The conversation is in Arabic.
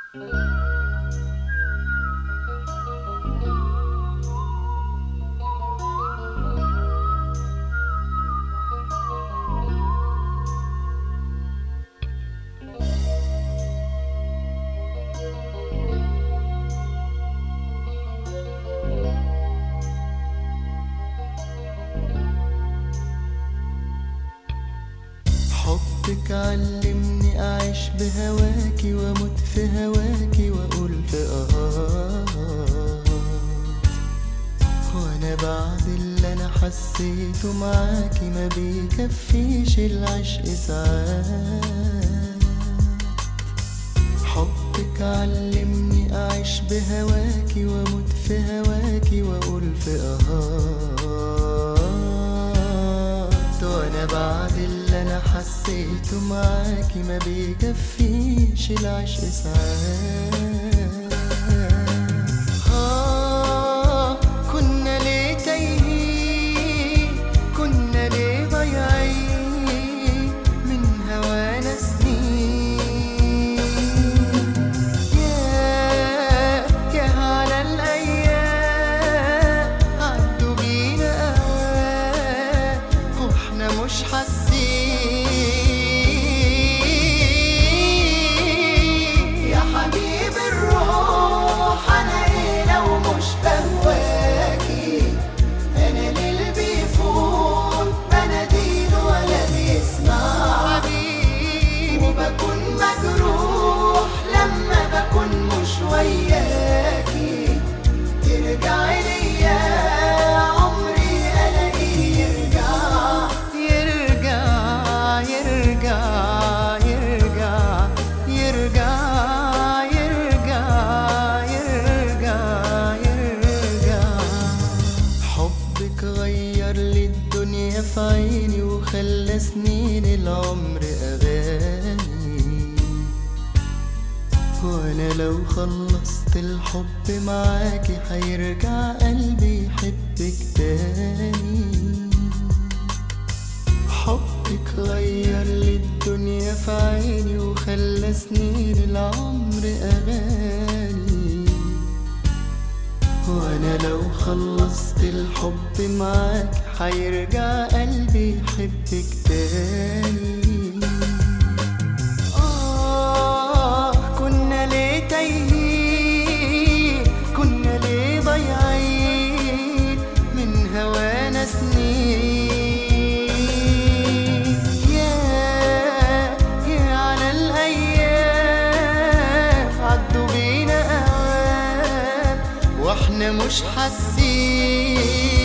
حبك علمني أعيش بهواكي وأموت في هواكي وأقول في وأنا بعد اللي أنا حسيته معاكي ما بيكفيش العشق ساعات. حبك علمني أعيش بهواكي وأموت في هواكي وأقول في وأنا بعد اللي أنا حسيته معاكي ما بيكفيش العشق ساعات. كنا ليه تايهين، كنا ليه ضايعين من هوانا سنين. يا على الأيام عدوا بينا أوقات واحنا مش حاسين. يا حبيب الروح أنا إيه لو مش بهواكي؟ أنا ليل بيفوت بناديل ولا بيسمع حبيبي، وبكون مجروح لما بكون مش وياكي. ترجعي ليا عمري ألاقيه يرجع يرجع يرجع يرجع يرجع يرجع يرجع يرجع. حبك غير لي الدنيا في عيني وخلى سنين العمر أغاني، وأنا لو خلصت الحب معاكي هيرجع قلبي يحبك تاني. حبك غير لي الدنيا في عيني وخلى سنين العمر أغاني، وأنا لو خلصت الحب معاك هيرجع قلبي يحبك تاني. كنا ليه تايهين، كنا ليه ضايعين من هوانا سنين. يا على الأيام عدوا بينا أوقات واحنا مش حاسين.